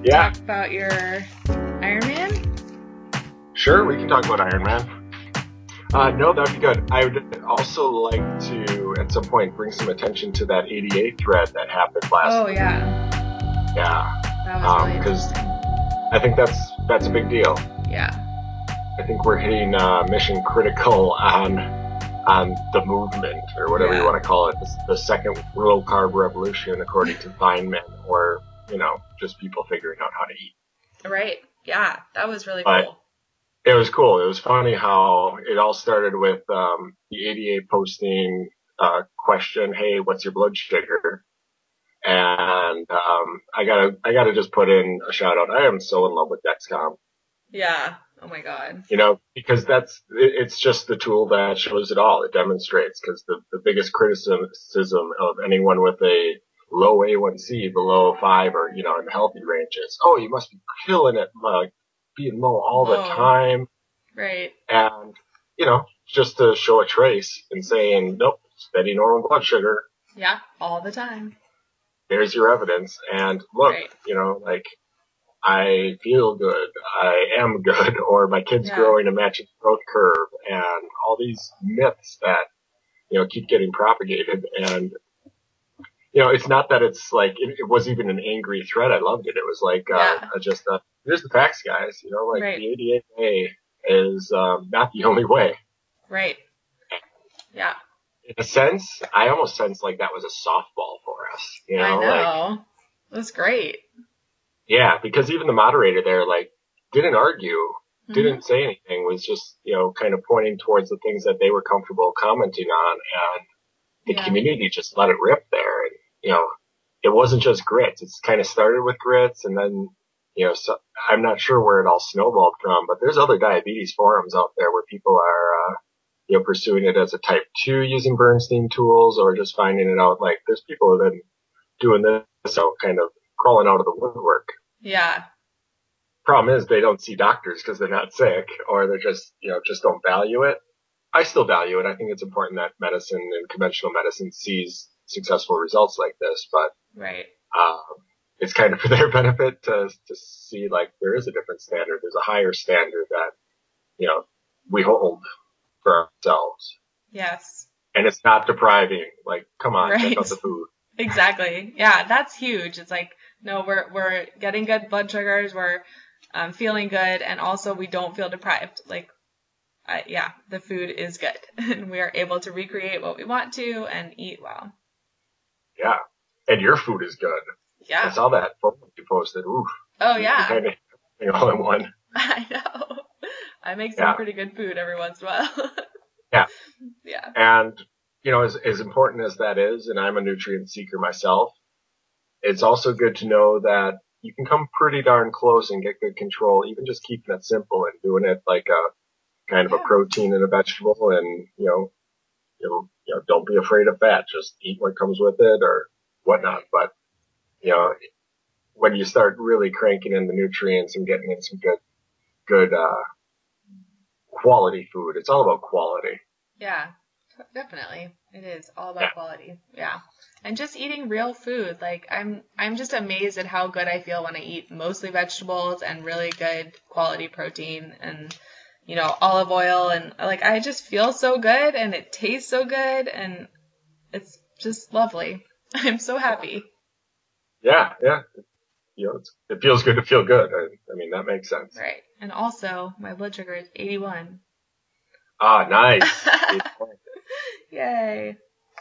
Yeah, talk about your Ironman? sure, we can talk about Iron Man. No, that'd be good. I would also like to, at some point, bring some attention to that 88 thread that happened last Oh week. yeah, Yeah, that was really because interesting. I think that's a big deal. Yeah, I think we're hitting mission critical on the movement, or whatever you yeah, want to call it, the second low carb revolution, according to Feynman, or just people figuring out how to eat. right. Yeah, that was really But cool. it was cool. It was funny how it all started with the ADA posting question, "Hey, what's your blood sugar?" And I gotta just put in a shout out. I am so in love with Dexcom, Yeah. Oh my God. because it's just the tool that shows it all. It demonstrates, because the biggest criticism of anyone with a low A1C below 5, or in the healthy range, is, oh, you must be killing it, being low all the Whoa. time. Right. And, just to show a trace and saying, nope, steady normal blood sugar, Yeah. All the time. there's your evidence. And look, Right. like, I feel good, I am good, or my kid's Yeah. growing a matching growth curve, and all these myths that, keep getting propagated. And, it's not that it's like, it was even an angry thread. I loved it. It was like, Yeah. here's the facts, guys. Like, Right. the ADA is not the only way. Right. Yeah. In a sense, I almost sense like that was a softball for us, I like, know. That's great. yeah, because even the moderator there, like, didn't argue, Mhm. didn't say anything, was just, kind of pointing towards the things that they were comfortable commenting on, and the Yeah. community just let it rip there. And, it wasn't just grits. It's kind of started with grits, and then, so I'm not sure where it all snowballed from, but there's other diabetes forums out there where people are, pursuing it as a type 2 using Bernstein tools, or just finding it out. Like, there's people that have been doing this, so kind of crawling out of the woodwork. Yeah. Problem is, they don't see doctors because they're not sick, or they're just don't value it. I still value it. I think it's important that medicine and conventional medicine sees successful results like this, but Right. um, it's kind of for their benefit to see, like, there is a different standard. There's a higher standard that we hold for ourselves. Yes. And it's not depriving. Like, come on, check Right. out the food. Exactly. Yeah, that's huge. It's like, no, we're getting good blood sugars, we're feeling good, and also we don't feel deprived. Like, yeah, the food is good, and we are able to recreate what we want to and eat well. Yeah. And your food is good. I Yeah. saw that photo you posted. Oof. Oh You yeah. kind of everything all in one. I know. I make some Yeah. pretty good food every once in a while. Yeah. Yeah. And, as important as that is, and I'm a nutrient seeker myself, it's also good to know that you can come pretty darn close and get good control, even just keeping it simple and doing it like a kind of a Yeah. protein and a vegetable. And, don't be afraid of fat. Just eat what comes with it, or whatnot. Right. But, you know, when you start really cranking in the nutrients and getting in some good, quality food, it's all about quality. Yeah. Definitely. It is all Yeah. about quality. Yeah. And just eating real food. Like I'm just amazed at how good I feel when I eat mostly vegetables and really good quality protein and olive oil, and like I just feel so good and it tastes so good and it's just lovely. I'm so happy. Yeah. Yeah. It feels good to feel good. I mean, that makes sense. Right. And also my blood sugar is 81. Ah, nice. Yay.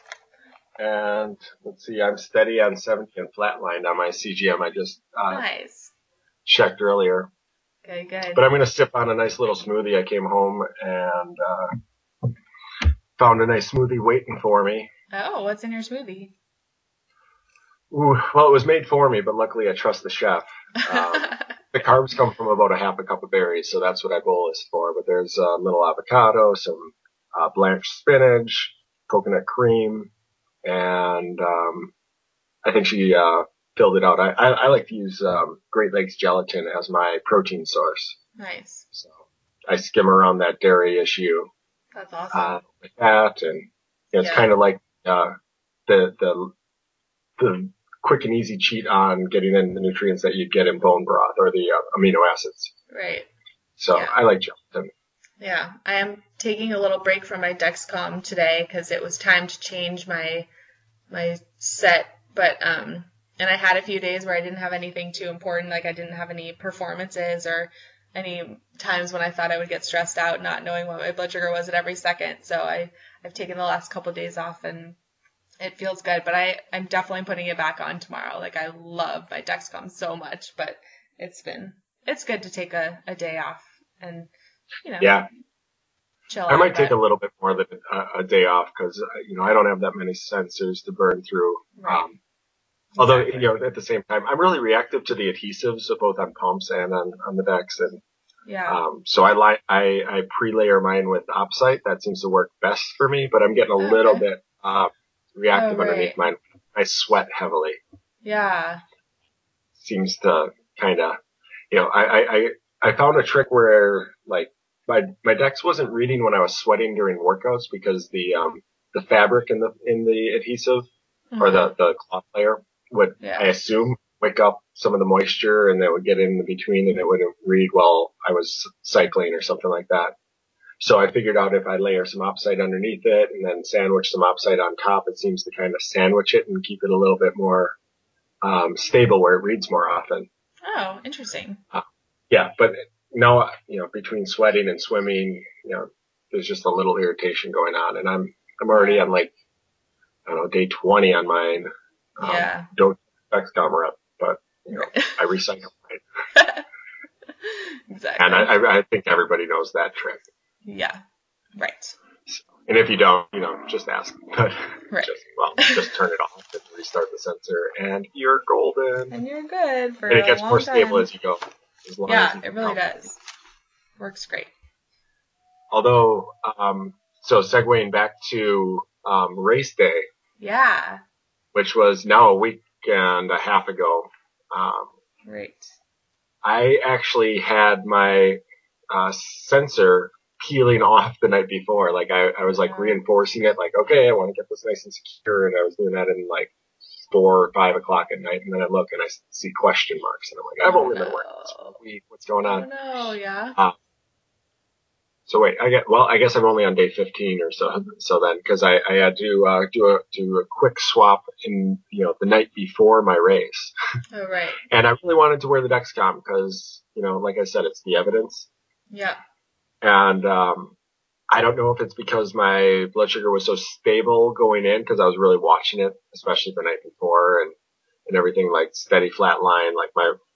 And let's see, I'm steady on 70 and flatlined on my CGM. I just Nice. checked earlier. Okay, good. But I'm going to sip on a nice little smoothie. I came home and found a nice smoothie waiting for me. Oh, what's in your smoothie? Ooh, well, it was made for me, but luckily I trust the chef. The carbs come from about a half a cup of berries, so that's what I bolus for. But there's a little avocado, some blanched spinach, coconut cream, and I think she filled it out. I like to use Great Lakes gelatin as my protein source. Nice. So I skim around that dairy issue That's awesome. with that, and it's Yeah. kind of like the quick and easy cheat on getting in the nutrients that you'd get in bone broth or the amino acids. Right. So Yeah. I like gelatin. Yeah, I am taking a little break from my Dexcom today because it was time to change my set. But and I had a few days where I didn't have anything too important, like I didn't have any performances or any times when I thought I would get stressed out not knowing what my blood sugar was at every second. So I've taken the last couple of days off and it feels good. But I'm definitely putting it back on tomorrow. Like I love my Dexcom so much, but it's good to take a day off and chill out. I might take a little bit more than a day off because, I don't have that many sensors to burn through. Right. Although, at the same time, I'm really reactive to the adhesives, both on pumps and on the Dex. And, so I pre-layer mine with Opsite. That seems to work best for me, but I'm getting a little bit, reactive underneath mine. I sweat heavily. Yeah. Seems to kind of, I found a trick where like my Dex wasn't reading when I was sweating during workouts because the fabric in the adhesive or the cloth layer would, I assume, wake up some of the moisture and it would get in between and it wouldn't read while I was cycling or something like that. So I figured out if I layer some Opsite underneath it and then sandwich some Opsite on top, it seems to kind of sandwich it and keep it a little bit more stable where it reads more often. Oh, interesting. Yeah, but now, between sweating and swimming, there's just a little irritation going on, and I'm already on like, I don't know, day 20 on mine. Don't Dexcom rep, but I recycle mine. Exactly. And I think everybody knows that trick. Yeah. Right. And if you don't, just ask. But just turn it off and restart the sensor, and you're golden. And you're good for and it gets a long more stable time. as you go. It really does. Works great. Although, so segueing back to race day. Yeah. Which was now a week and a half ago. Right. I actually had my sensor peeling off the night before. Like I was like reinforcing it, like, okay, I want to get this nice and secure, and I was doing that in like 4 or 5 o'clock at night, and then I look and I see question marks, and I'm like, I've only been wearing this for a week. What's going on? Oh no, yeah. So wait, I guess I'm only on day 15 or so. So then, because I had to do a quick swap in the night before my race. Oh right. And I really wanted to wear the Dexcom because like I said, it's the evidence. Yeah. And I don't know if it's because my blood sugar was so stable going in because I was really watching it, especially the night before, and everything like steady flat line. Like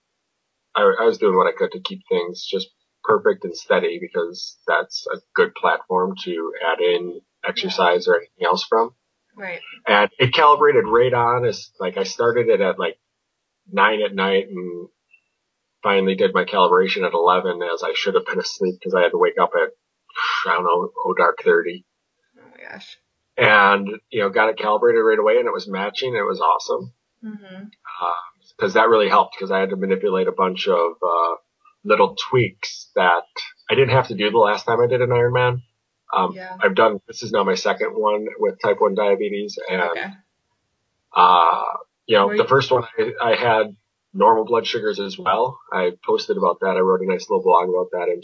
I was doing what I could to keep things just perfect and steady because that's a good platform to add in exercise or anything else from. Right. And it calibrated right on. As like I started it at like 9 at night and finally did my calibration at 11 as I should have been asleep because I had to wake up at, I don't know, dark 30. Oh my gosh. And, got it calibrated right away and it was matching. It was awesome. Mm-hmm. Cause that really helped because I had to manipulate a bunch of, little tweaks that I didn't have to do the last time I did an Ironman. This is now my second one with type 1 diabetes. And, the first one I had normal blood sugars as well. I posted about that. I wrote a nice little blog about that in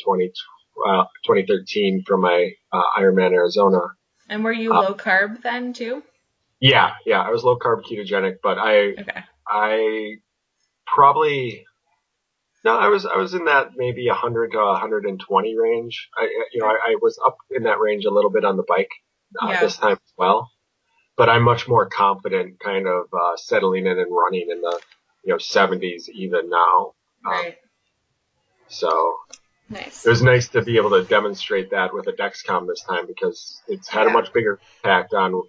2013 from my Ironman Arizona. And were you low carb then too? Yeah. I was low carb ketogenic, but I probably, no, I was in that maybe 100 to 120 range. I was up in that range a little bit on the bike this time as well. But I'm much more confident kind of settling in and running in the 70s even now. Right. So nice. It was nice to be able to demonstrate that with a Dexcom this time because it's had a much bigger impact on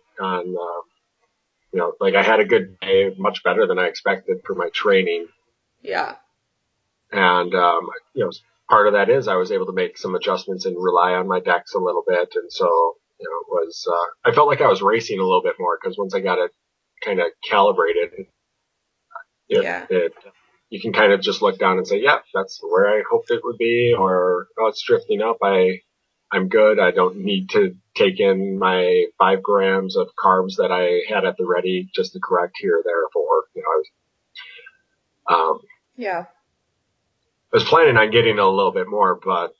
like I had a good day, much better than I expected for my training. Yeah. And, part of that is I was able to make some adjustments and rely on my Dex a little bit. And so, it was, I felt like I was racing a little bit more because once I got it kind of calibrated, you can kind of just look down and say, yeah, that's where I hoped it would be, or, oh, it's drifting up. I I'm good. I don't need to take in my 5 grams of carbs that I had at the ready just to correct here or there for, Yeah. I was planning on getting a little bit more, but,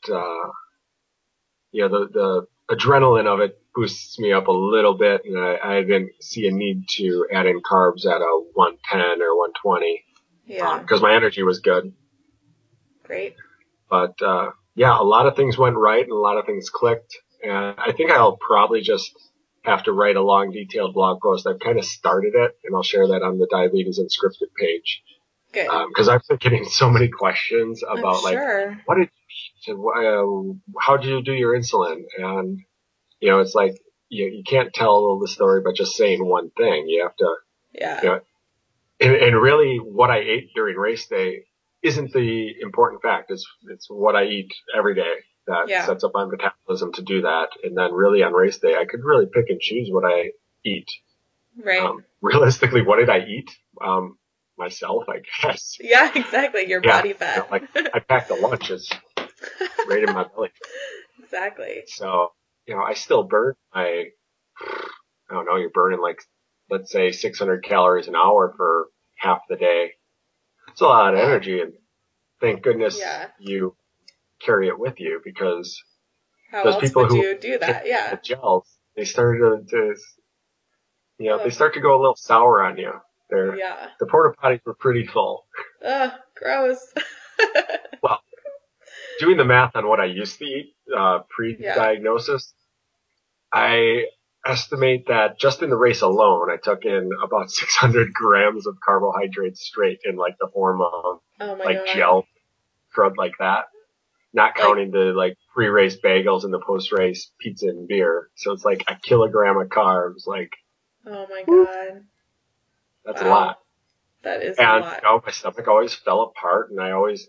the adrenaline of it boosts me up a little bit, and I didn't see a need to add in carbs at a 110 or 120. Yeah. Because my energy was good. Great. But, a lot of things went right and a lot of things clicked. And I think I'll probably just have to write a long, detailed blog post. I've kind of started it, and I'll share that on the Diabetes Unscripted page. Good. Because I've been getting so many questions about, sure. what did you, how do you do your insulin? And, it's like, you can't tell the story by just saying one thing. You have to, Yeah. And really what I ate during race day isn't the important fact. It's what I eat every day that sets up my metabolism to do that. And then really on race day, I could really pick and choose what I eat. Right. Realistically, what did I eat? Myself, I guess. Yeah, exactly. Your body fat. I packed a lunch. It's right in my belly. Exactly. So, I still burn you're burning let's say 600 calories an hour for half the day. It's a lot of energy, and thank goodness you carry it with you, because how those else people would who you do that? Yeah. the gels, they started they start to go a little sour on you. The porta potties were pretty full. Ugh, gross. Well, doing the math on what I used to eat pre-diagnosis, I estimate that just in the race alone, I took in about 600 grams of carbohydrates straight in the form of gel, crud like that. Not counting the pre-race bagels and the post-race pizza and beer. So it's like a kilogram of carbs. Oh my God. That's a lot. That is a lot. And my stomach always fell apart, and I always,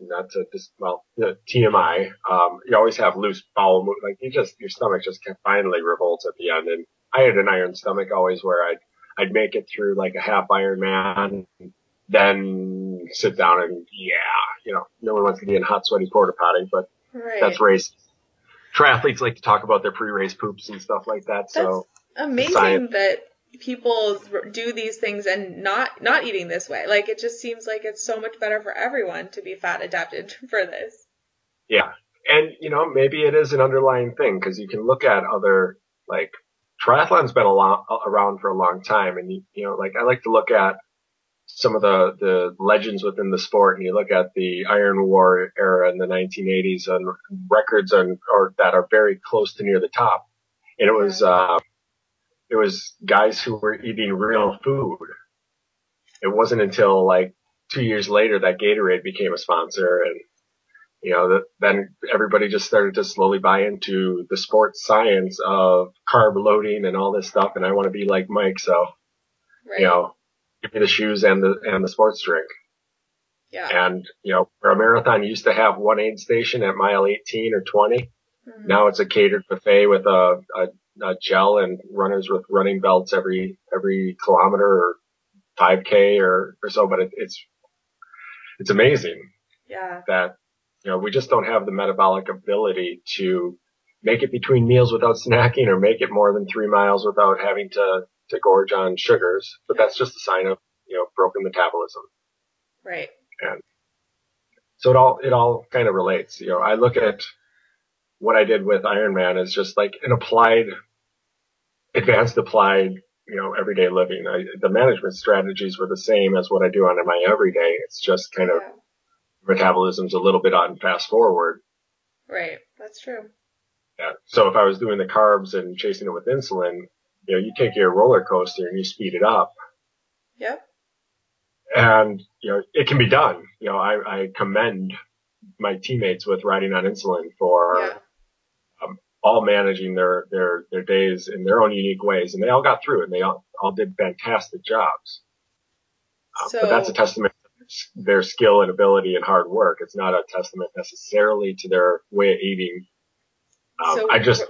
TMI, you always have loose bowel movement. Your stomach just finally revolts at the end. And I had an iron stomach always, where I'd make it through a half Ironman, then sit down and no one wants to be in hot, sweaty porta potty, but that's race. Triathletes like to talk about their pre-race poops and stuff like that. So that's amazing that people do these things and not eating this way. It just seems like it's so much better for everyone to be fat adapted for this. Yeah. And, maybe it is an underlying thing, because you can look at other, triathlon's been around for a long time. And, I like to look at some of the legends within the sport, and you look at the Iron War era in the 1980s and records that are very close to near the top. And it was guys who were eating real food. It wasn't until 2 years later that Gatorade became a sponsor, and then everybody just started to slowly buy into the sports science of carb loading and all this stuff. And I want to be like Mike, so give me the shoes and the sports drink. Yeah. And where a marathon used to have one aid station at mile 18 or 20, now it's a catered buffet with a gel and runners with running belts every kilometer or 5K or so. But it's amazing. Yeah. That we just don't have the metabolic ability to make it between meals without snacking, or make it more than 3 miles without having to gorge on sugars. But that's just a sign of broken metabolism. Right. And so it all kind of relates. I look at what I did with Ironman as just an advanced applied, everyday living. The management strategies were the same as what I do on my everyday. It's just kind of metabolism's a little bit on fast forward. Right. That's true. Yeah. So if I was doing the carbs and chasing it with insulin, you take your roller coaster and you speed it up. Yep. And, it can be done. I commend my teammates with riding on insulin for all managing their days in their own unique ways. And they all got through it, and they all did fantastic jobs. But that's a testament to their skill and ability and hard work. It's not a testament necessarily to their way of eating. I just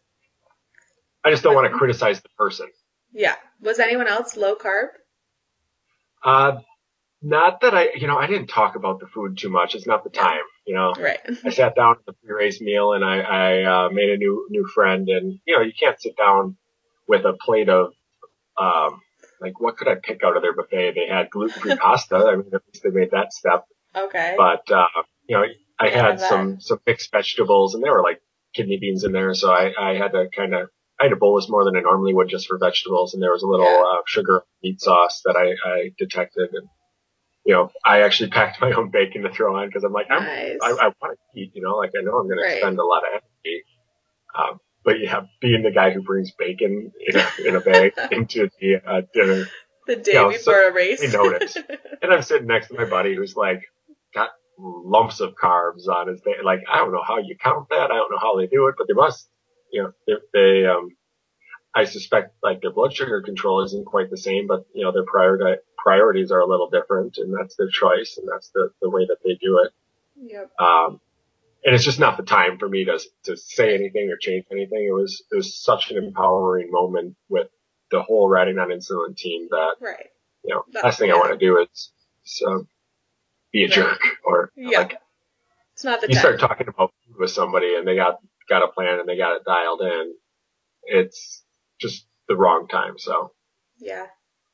don't want to criticize the person. Yeah. Was anyone else low carb? Not that I didn't talk about the food too much. It's not the time. Right. I sat down at the pre-race meal and I made a new friend, and, you can't sit down with a plate of, like, what could I pick out of their buffet? They had gluten-free pasta. I mean, at least they made that step. Okay. But, I Can't had have some mixed vegetables, and there were like kidney beans in there. So I had to I had to bolus more than I normally would just for vegetables. And there was a little, sugar meat sauce that I detected. And, I actually packed my own bacon to throw on because I'm like, Nice. I want to eat, like I know I'm going to Right. expend a lot of energy. But yeah, being the guy who brings bacon in a bag into the dinner. The day before a race. They notice. And I'm sitting next to my buddy who's like got lumps of carbs on his day. Like, I don't know how you count that. I don't know how they do it, but they must, I suspect like their blood sugar control isn't quite the same, but their priorities are a little different, and that's their choice, and that's the way that they do it. Yep. And it's just not the time for me to say anything or change anything. It was such an empowering moment with the whole Riding on Insulin team that, right. Last thing I want to do is be a jerk or like, it's not the you time. start talking about food with somebody and they got a plan and they got it dialed in. It's just the wrong time. So, yeah.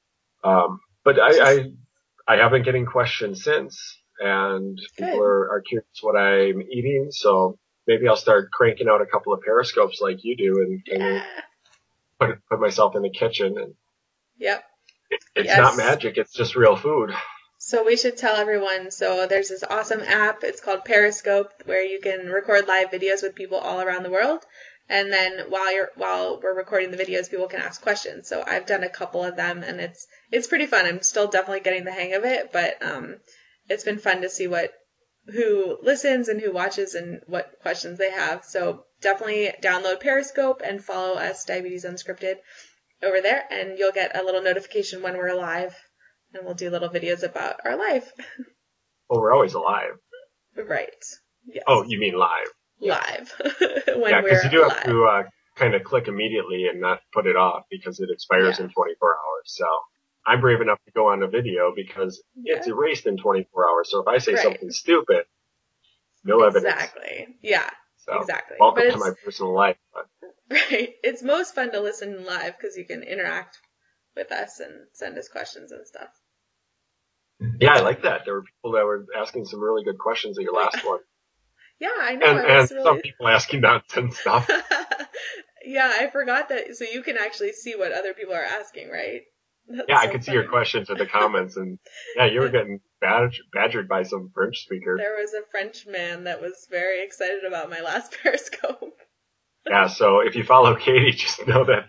But I have been getting questions since, and people are curious what I'm eating. So maybe I'll start cranking out a couple of periscopes like you do and put myself in the kitchen. And yep. It's not magic. It's just real food. So we should tell everyone. So there's this awesome app. It's called Periscope, where you can record live videos with people all around the world. And then while we're recording the videos, people can ask questions. So I've done a couple of them, and it's pretty fun. I'm still definitely getting the hang of it, but it's been fun to see who listens and who watches and what questions they have. So definitely download Periscope and follow us, Diabetes Unscripted, over there, and you'll get a little notification when we're live, and we'll do little videos about our life. Well, we're always alive. Right. Yes. Oh, you mean live? Live. Because you do have to kind of click immediately and not put it off because it expires in 24 hours. So I'm brave enough to go on a video because it's erased in 24 hours. So if I say something stupid, no evidence. Exactly. Yeah. So, exactly. Welcome to my personal life. But. Right. It's most fun to listen live because you can interact with us and send us questions and stuff. Yeah, I like that. There were people that were asking some really good questions at your last one. Yeah, I know. And some people asking nonsense stuff. Yeah, I forgot that. So you can actually see what other people are asking, right? That's I could see your questions in the comments, and you were getting badgered by some French speaker. There was a French man that was very excited about my last Periscope. Yeah, so if you follow Katie, just know that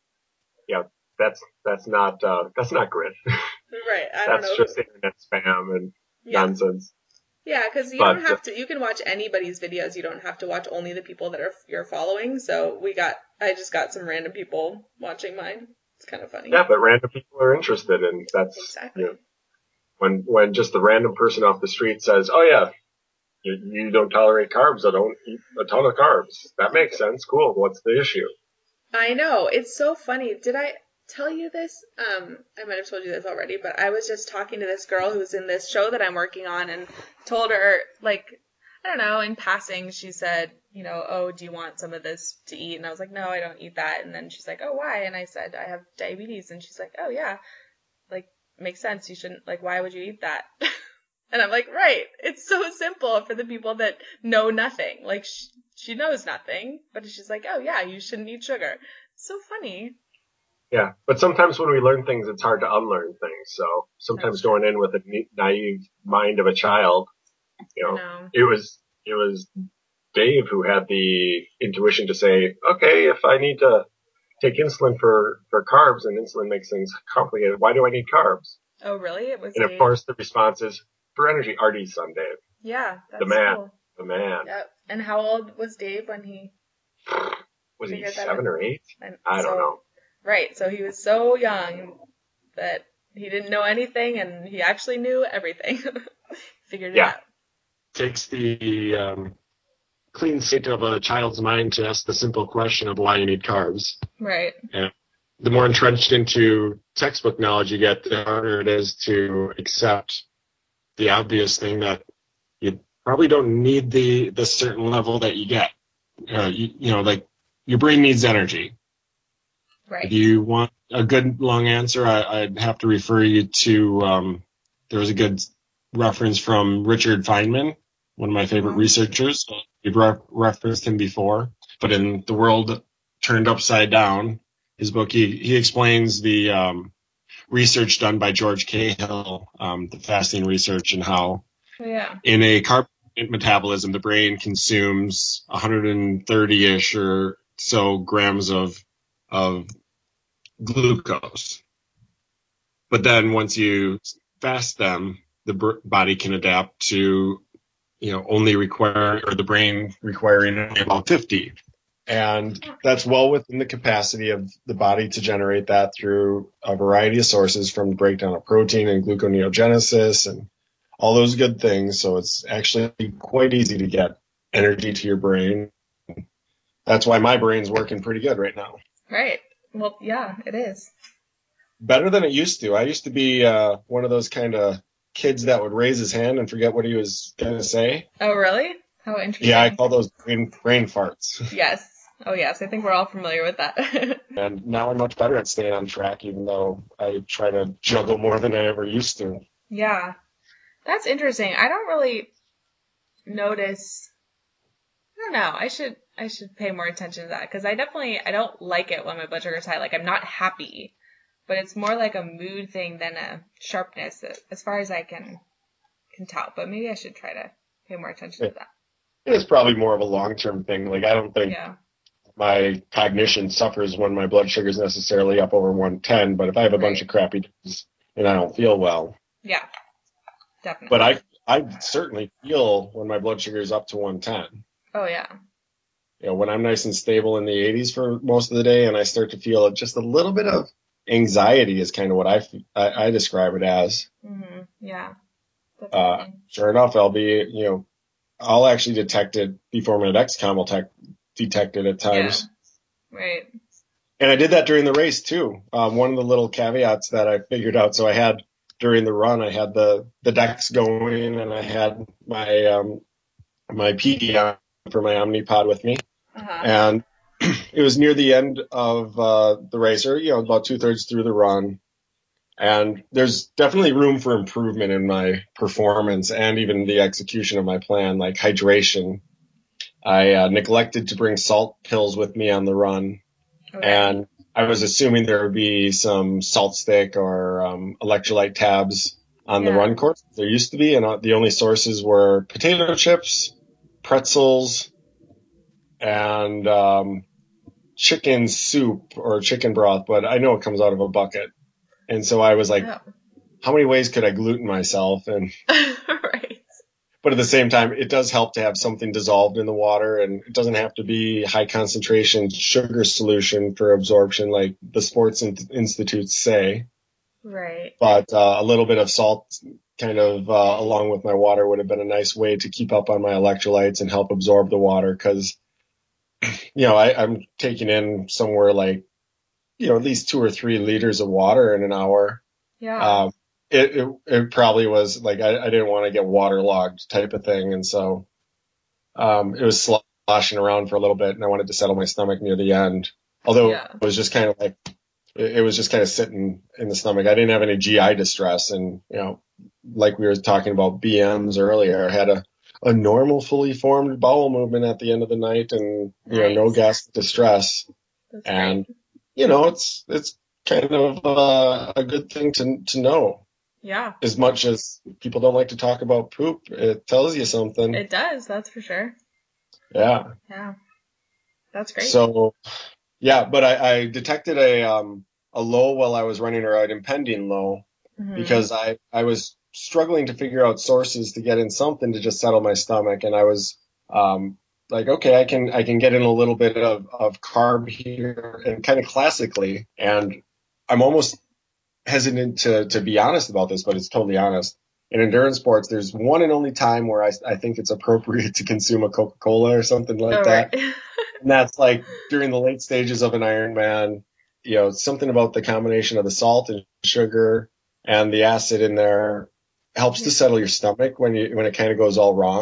that's not grit. Right. I don't know. That's just internet spam and nonsense. Yeah, because you don't have to. You can watch anybody's videos. You don't have to watch only the people that you're following. So I just got some random people watching mine. It's kind of funny. Yeah, but random people are interested, and that's exactly when just the random person off the street says, "Oh yeah, you don't tolerate carbs. I don't eat a ton of carbs." That makes sense. Cool. What's the issue? I know. It's so funny. Did I tell you this? I might have told you this already, but I was just talking to this girl who's in this show that I'm working on and told her, like, I don't know, in passing, she said, oh, do you want some of this to eat? And I was like, no, I don't eat that. And then she's like, oh, why? And I said, I have diabetes. And she's like, oh, yeah, like, makes sense. You shouldn't, like, why would you eat that? And I'm like, right. It's so simple for the people that know nothing. Like, she knows nothing, but she's like, oh, yeah, you shouldn't eat sugar. It's so funny. Yeah, but sometimes when we learn things, it's hard to unlearn things. So sometimes going in with a naive mind of a child, it was Dave who had the intuition to say, okay, if I need to take insulin for carbs and insulin makes things complicated, why do I need carbs? Oh, really? It was. And Dave. Of course, the response is for energy. RD's son, Dave. Yeah, that's the man. Cool. The man. Yep. And how old was Dave when he? Was he 7 or 8? I don't know. Right, so he was so young that he didn't know anything, and he actually knew everything. Figured it out. Takes the clean state of a child's mind to ask the simple question of why you need carbs. Right. And the more entrenched into textbook knowledge you get, the harder it is to accept the obvious thing that you probably don't need the certain level that you get. Like your brain needs energy. Right. If you want a good long answer, I'd have to refer you to, there was a good reference from Richard Feynman, one of my favorite researchers. We've referenced him before, but in The World Turned Upside Down, his book, he explains the research done by George Cahill, the fasting research, and how in a carb metabolism, the brain consumes 130-ish or so grams of glucose. But then once you fast them, the body can adapt to, only the brain requiring only about 50. And that's well within the capacity of the body to generate that through a variety of sources, from the breakdown of protein and gluconeogenesis and all those good things. So it's actually quite easy to get energy to your brain. That's why my brain's working pretty good right now. Right. Well, yeah, it is. Better than it used to. I used to be one of those kind of kids that would raise his hand and forget what he was going to say. Oh, really? How interesting. Yeah, I call those brain farts. Yes. Oh, yes. I think we're all familiar with that. And now I'm much better at staying on track, even though I try to juggle more than I ever used to. Yeah. That's interesting. I don't really notice. I don't know. I should pay more attention to that, because I don't like it when my blood sugar's high. Like, I'm not happy, but it's more like a mood thing than a sharpness, as far as I can tell. But maybe I should try to pay more attention to that. It's probably more of a long-term thing. Like, I don't think my cognition suffers when my blood sugar is necessarily up over 110, but if I have a bunch of crappy days and I don't feel well. Yeah, definitely. But I certainly feel when my blood sugar is up to 110. Oh, yeah. When I'm nice and stable in the 80s for most of the day and I start to feel just a little bit of anxiety is kind of what I describe it as. Mm-hmm. Yeah. Sure enough, I'll actually detect it before my Dexcom will detect it at times. Yeah. Right. And I did that during the race too. One of the little caveats that I figured out, so I had during the run, I had the Dex going and I had my PD on for my Omnipod with me. Uh-huh. And it was near the end of the race, or about 2/3 through the run. And there's definitely room for improvement in my performance and even the execution of my plan, like hydration. I neglected to bring salt pills with me on the run. Okay. And I was assuming there would be some salt stick or electrolyte tabs on the run course. There used to be, and the only sources were potato chips, pretzels, and chicken soup or chicken broth, but I know it comes out of a bucket. And so I was like, how many ways could I gluten myself? And right. But at the same time, it does help to have something dissolved in the water, and it doesn't have to be high concentration sugar solution for absorption like the sports institutes say. Right. But a little bit of salt kind of along with my water would have been a nice way to keep up on my electrolytes and help absorb the water, because I'm taking in somewhere like at least 2 or 3 liters of water in an hour. Yeah. It probably was like I didn't want to get waterlogged type of thing, and so it was sloshing around for a little bit, and I wanted to settle my stomach near the end. Although it was just kind of like it was just kind of sitting in the stomach. I didn't have any GI distress, and like we were talking about BMs earlier, I had a normal, fully formed bowel movement at the end of the night, and no gastric distress. That's and great. It's kind of a good thing to know. Yeah. As much as people don't like to talk about poop, it tells you something. It does, that's for sure. Yeah. Yeah. That's great. So, but I detected a low while I was running, or an impending low, because I was struggling to figure out sources to get in something to just settle my stomach, and I was like, okay, I can get in a little bit of carb here, and kind of classically, and I'm almost hesitant to be honest about this, but it's totally honest. In endurance sports, there's one and only time where I think it's appropriate to consume a Coca-Cola or something like that. Right. And that's like during the late stages of an Ironman, something about the combination of the salt and sugar and the acid in there helps to settle your stomach when it kind of goes all wrong.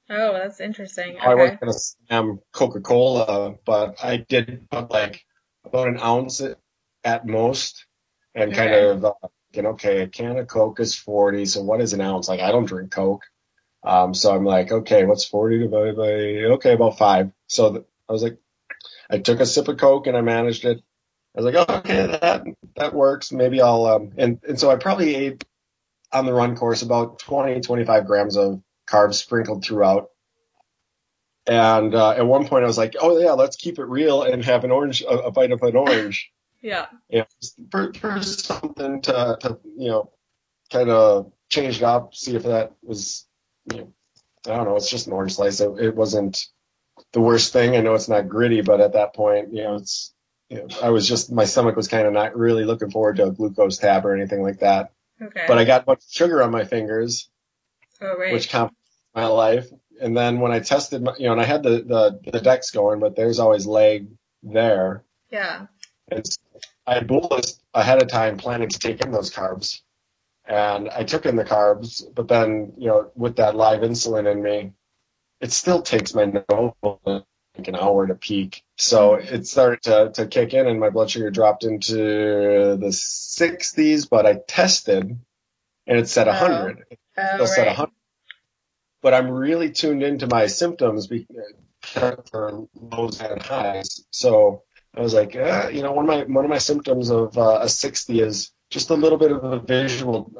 Oh, that's interesting. I wasn't Okay. going to slam Coca-Cola, but I did put like about an ounce at most, and kind Okay. of thinking, okay, a can of Coke is 40, so what is an ounce? Like, I don't drink Coke. So I'm like, okay, what's 40 divided by, okay, about 5. So I was like, I took a sip of Coke and I managed it. I was like, oh, okay, that works. Maybe I'll, and so I probably ate on the run course about 20, 25 grams of carbs sprinkled throughout. And at one point I was like, oh yeah, let's keep it real and have an orange, a bite of an orange. Yeah. You know, for something to, kind of change it up, see if that was, I don't know, it's just an orange slice. It wasn't the worst thing. I know it's not gritty, but at that point, I was just, my stomach was kind of not really looking forward to a glucose tab or anything like that. Okay. But I got a bunch of sugar on my fingers, Oh, right. which complicated my life. And then when I tested and I had the decks going, but there's always leg there. Yeah. And so I had bolused ahead of time planning to take in those carbs. And I took in the carbs, but then, with that live insulin in me, it still takes my Novo like an hour to peak. So it started to kick in and my blood sugar dropped into the 60s, but I tested and it said 100. It still said 100. But I'm really tuned into my symptoms for lows and highs. So I was like, one of my symptoms of a 60 is just a little bit of a visual,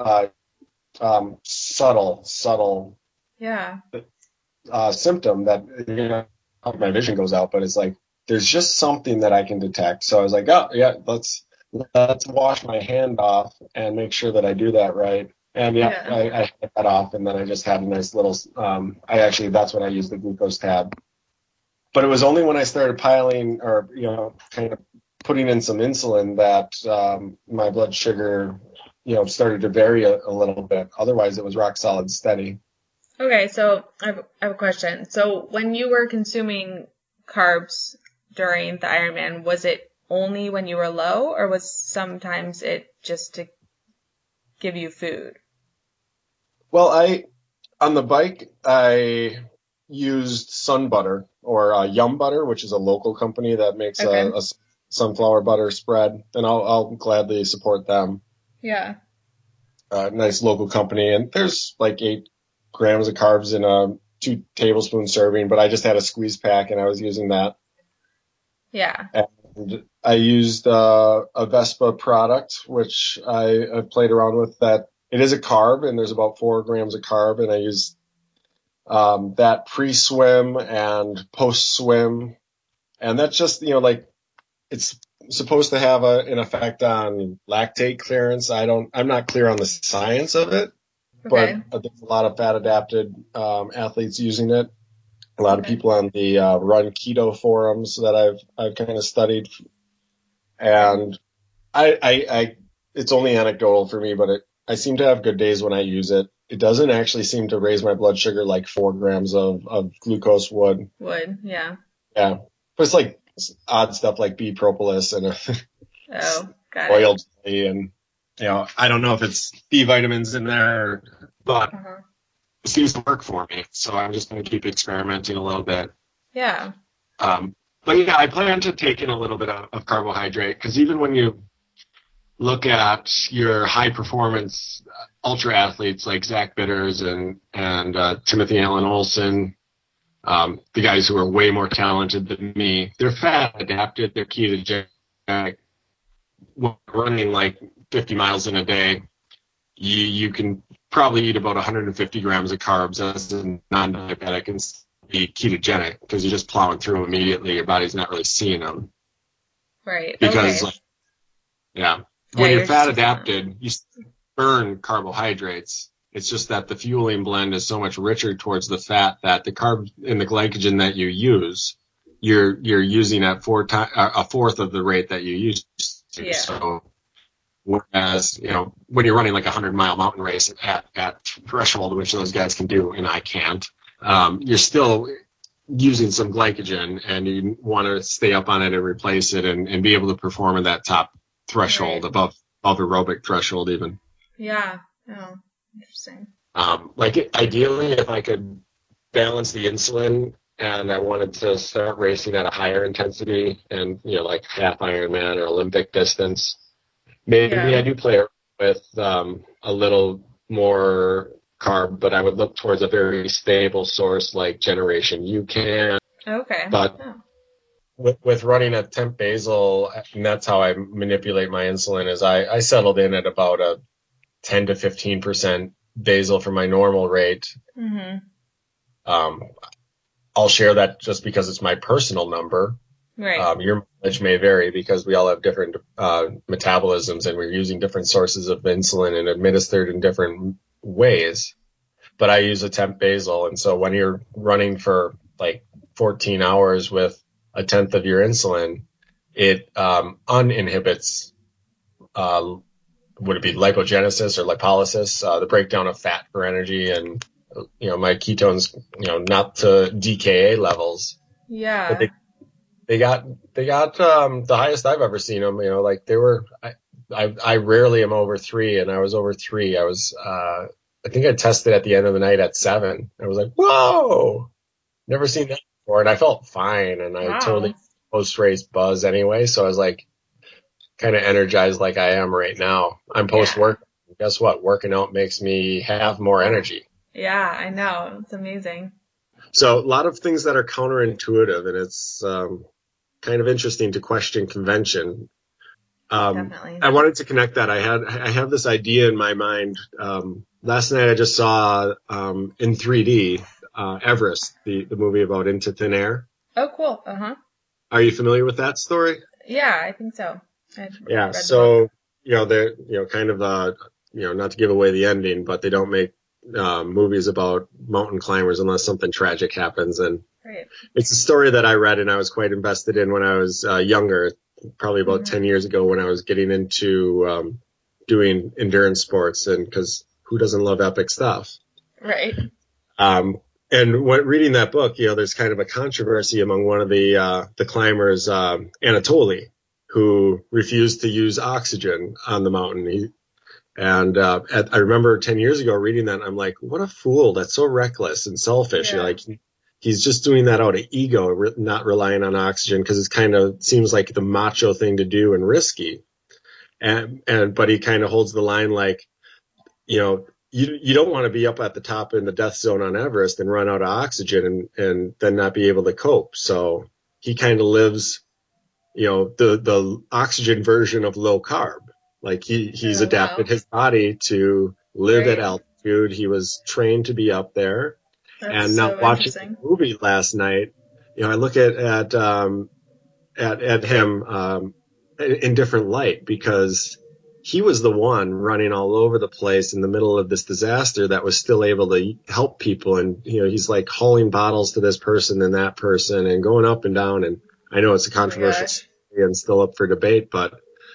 subtle Yeah. symptom that my vision goes out, but it's like there's just something that I can detect. So I was like, oh yeah, let's wash my hand off and make sure that I do that right. And I had that off, and then I just had a nice little. That's when I used the glucose tab. But it was only when I started piling or kind of putting in some insulin that my blood sugar started to vary a little bit. Otherwise, it was rock solid steady. Okay, so I have a question. So when you were consuming carbs during the Ironman, was it only when you were low, or was sometimes it just to give you food? Well, on the bike, I used Sun Butter or Yum Butter, which is a local company that makes a sunflower butter spread, and I'll gladly support them. Yeah. Nice local company, and there's like 8 grams of carbs in a 2 tablespoon serving, but I just had a squeeze pack and I was using that. Yeah. And I used a Vespa product, which I've played around with. That it is a carb, and there's about 4 grams of carb, and I used that pre-swim and post-swim, and that's just it's supposed to have an effect on lactate clearance. I'm not clear on the science of it. Okay. But there's a lot of fat adapted athletes using it. A lot of people on the Run Keto forums that I've kind of studied, and I it's only anecdotal for me, but I seem to have good days when I use it. It doesn't actually seem to raise my blood sugar like 4 grams of glucose would. Yeah. Yeah, but it's like odd stuff like bee propolis and got oil it. jelly, and I don't know if it's B vitamins in there, but it seems to work for me. So I'm just going to keep experimenting a little bit. Yeah. But yeah, I plan to take in a little bit of carbohydrate, because even when you look at your high performance ultra athletes like Zach Bitters and Timothy Allen Olsen, the guys who are way more talented than me, they're fat adapted, they're ketogenic. Running like 50 miles in a day, you can probably eat about 150 grams of carbs as a non-diabetic and be ketogenic, because you're just plowing through them immediately. Your body's not really seeing them. Right. Because, when you're fat adapted, you burn carbohydrates. It's just that the fueling blend is so much richer towards the fat that the carb in the glycogen that you use, you're using at a fourth of the rate that you used to. Yeah. So, whereas, when you're running like a 100-mile mountain race at threshold, which those guys can do and I can't, you're still using some glycogen, and you want to stay up on it and replace it and be able to perform at that top threshold, above aerobic threshold even. Yeah. Oh, interesting. Ideally, if I could balance the insulin, and I wanted to start racing at a higher intensity and, like half Ironman or Olympic distance. Maybe I do play with a little more carb, but I would look towards a very stable source like Generation UCAN. Okay. But with running at temp basal, and that's how I manipulate my insulin, is I settled in at about a 10 to 15% basal for my normal rate. Mm-hmm. I'll share that just because it's my personal number. Right. Your mileage may vary because we all have different metabolisms and we're using different sources of insulin and administered in different ways. But I use a temp basal. And so when you're running for like 14 hours with a tenth of your insulin, it uninhibits, would it be lipogenesis or lipolysis, the breakdown of fat for energy, and my ketones, not to DKA levels. Yeah. But they got the highest I've ever seen them. Like they were. I rarely am over 3, and I was over 3. I was. I think I tested at the end of the night at 7. I was like, whoa, never seen that before, and I felt fine, and I totally post-race buzz anyway. So I was like, kind of energized like I am right now. I'm post-work. Guess what? Working out makes me have more energy. Yeah, I know. It's amazing. So a lot of things that are counterintuitive, and it's kind of interesting to question convention. Definitely. I wanted to connect that. I have this idea in my mind. Last night I just saw in 3D Everest, the movie about Into Thin Air. Oh, cool. Uh-huh. Are you familiar with that story? Yeah, I think so. Yeah. So, they're, kind of, not to give away the ending, but they don't make movies about mountain climbers unless something tragic happens. And It's a story that I read and I was quite invested in when I was younger, probably about 10 years ago, when I was getting into doing endurance sports, and because who doesn't love epic stuff? Right. And when reading that book, there's kind of a controversy among one of the climbers, Anatoly, who refused to use oxygen on the mountain. I remember 10 years ago reading that, and I'm like, what a fool. That's so reckless and selfish. Yeah. He's just doing that out of ego, not relying on oxygen, because it kind of seems like the macho thing to do and risky. But he kind of holds the line like, you don't want to be up at the top in the death zone on Everest and run out of oxygen and then not be able to cope. So he kind of lives, the oxygen version of low carb. Like he's adapted his body to live at altitude. He was trained to be up there. That's and now so watching the movie last night, I look at him in different light, because he was the one running all over the place in the middle of this disaster that was still able to help people. And, he's like hauling bottles to this person and that person and going up and down. And I know it's a controversial story and still up for debate, but,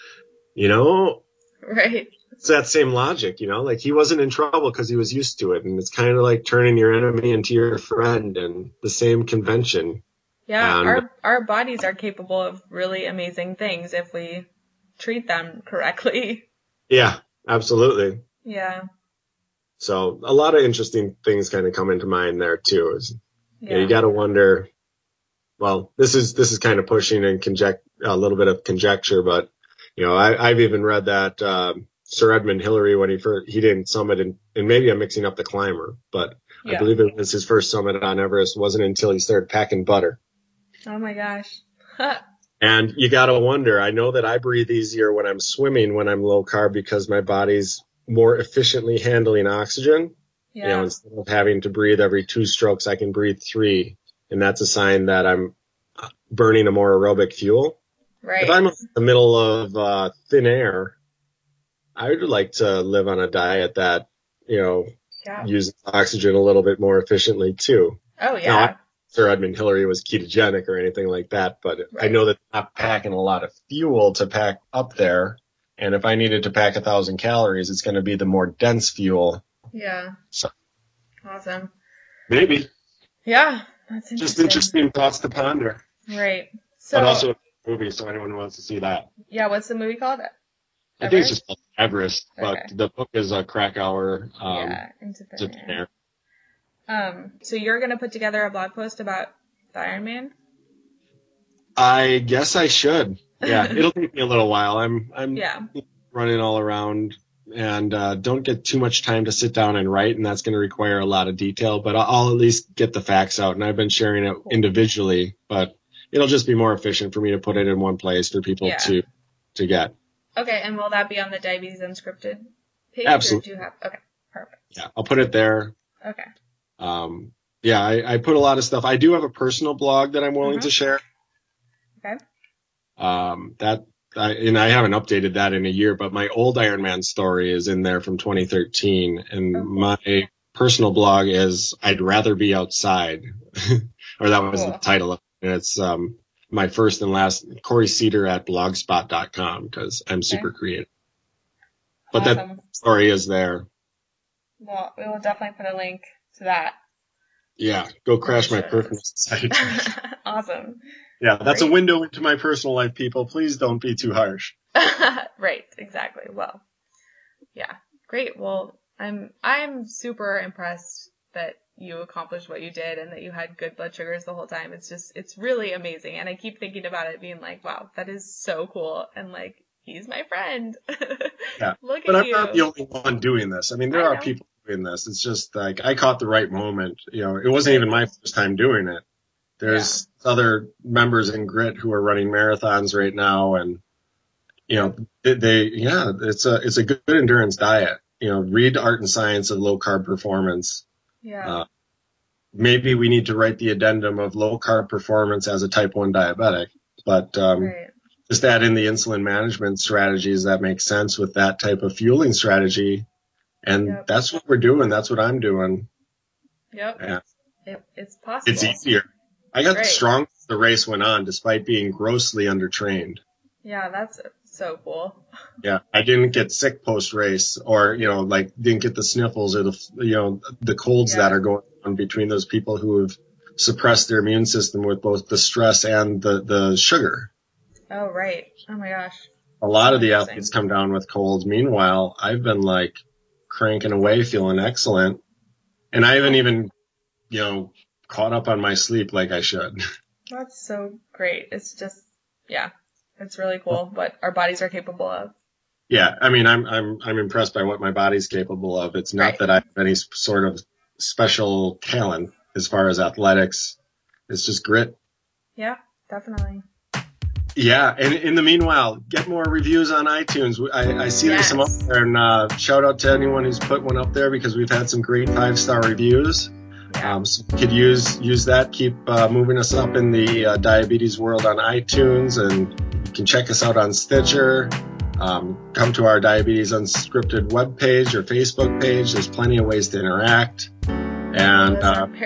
right. It's that same logic, like he wasn't in trouble because he was used to it. And it's kind of like turning your enemy into your friend, and the same convention. Yeah. And our bodies are capable of really amazing things if we treat them correctly. Yeah, absolutely. Yeah. So a lot of interesting things kind of come into mind there too. You got to wonder, well, this is kind of pushing and a little bit of conjecture, but I've even read that Sir Edmund Hillary, when he didn't summit, and maybe I'm mixing up the climber, but I believe it was his first summit on Everest, wasn't until he started packing butter. Oh my gosh. And you got to wonder, I know that I breathe easier when I'm swimming, when I'm low carb, because my body's more efficiently handling oxygen. Yeah. Instead of having to breathe every 2 strokes, I can breathe 3. And that's a sign that I'm burning a more aerobic fuel. Right. If I'm in the middle of thin air, I would like to live on a diet that, uses oxygen a little bit more efficiently too. Oh, yeah. Now, Sir Edmund Hillary was ketogenic or anything like that, but I know that I'm not packing a lot of fuel to pack up there. And if I needed to pack 1,000 calories, it's going to be the more dense fuel. Yeah. So, awesome. Maybe. Yeah. That's interesting. Just interesting thoughts to ponder. Right. So, but also a movie, so anyone who wants to see that. Yeah. What's the movie called? I think it's just called Everest, but the book is a Krakauer. Into Thin Air. So you're going to put together a blog post about the Ironman? I guess I should. Yeah, it'll take me a little while. I'm running all around and don't get too much time to sit down and write, and that's going to require a lot of detail, but I'll at least get the facts out, and I've been sharing it individually, but it'll just be more efficient for me to put it in one place for people to get. Okay, and will that be on the Diabetes Unscripted page? Absolutely. Okay, perfect. Yeah, I'll put it there. Okay. I put a lot of stuff. I do have a personal blog that I'm willing to share. Okay. I haven't updated that in a year, but my old Ironman story is in there from 2013, and my personal blog is I'd Rather Be Outside, or that was the title of it. And it's my first and last, Corey Cedar at blogspot.com, because I'm super creative. But that story is there. Well, we will definitely put a link to that. Yeah, go crash my personal site. Awesome. Yeah, that's a window into my personal life, people. Please don't be too harsh. Right, exactly. Well, yeah, great. Well, I'm super impressed that you accomplished what you did and that you had good blood sugars the whole time. It's really amazing. And I keep thinking about it being like, wow, that is so cool. And like, he's my friend. Yeah. Look but at I'm you. not the only one doing this. I mean, there are people doing this. It's just like, I caught the right moment. You know, it wasn't even my first time doing it. There's other members in Grit who are running marathons right now, and you know, it's a good endurance diet. You know, read Art and Science of Low Carb Performance. Yeah. Maybe we need to write the addendum of low carb performance as a type 1 diabetic, but just add in the insulin management strategies that make sense with that type of fueling strategy, and that's what we're doing. That's what I'm doing. Yep. Yeah. It's possible. It's easier. I got strong as the race went on, despite being grossly undertrained. Yeah, that's so cool. Yeah, I didn't get sick post-race, or, you know, like didn't get the sniffles or the colds that are going on between those people who have suppressed their immune system with both the stress and the sugar. Oh, right. Oh my gosh. A lot of the athletes come down with colds. Meanwhile, I've been like cranking away, feeling excellent. And I haven't even, you know, caught up on my sleep like I should. That's so great. It's just, it's really cool what our bodies are capable of. Yeah, I mean, I'm impressed by what my body's capable of. It's not that I have any sort of special talent as far as athletics. It's just grit. Yeah, definitely. Yeah, and in the meanwhile, get more reviews on iTunes. I see there's some up there, and shout out to anyone who's put one up there, because we've had some great 5-star reviews. So we could use that, keep moving us up in the diabetes world on iTunes, and you can check us out on Stitcher. Come to our Diabetes Unscripted webpage or Facebook page. There's plenty of ways to interact. And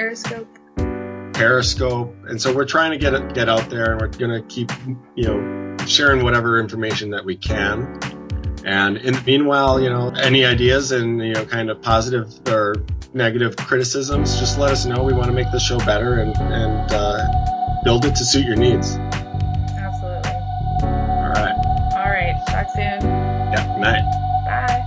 Periscope. And so we're trying to get out there, and we're going to keep, sharing whatever information that we can. And in the meanwhile, any ideas and, kind of positive or negative criticisms, just let us know. We want to make the show better and build it to suit your needs. Absolutely. All right. Talk soon. Yeah. Good night. Bye.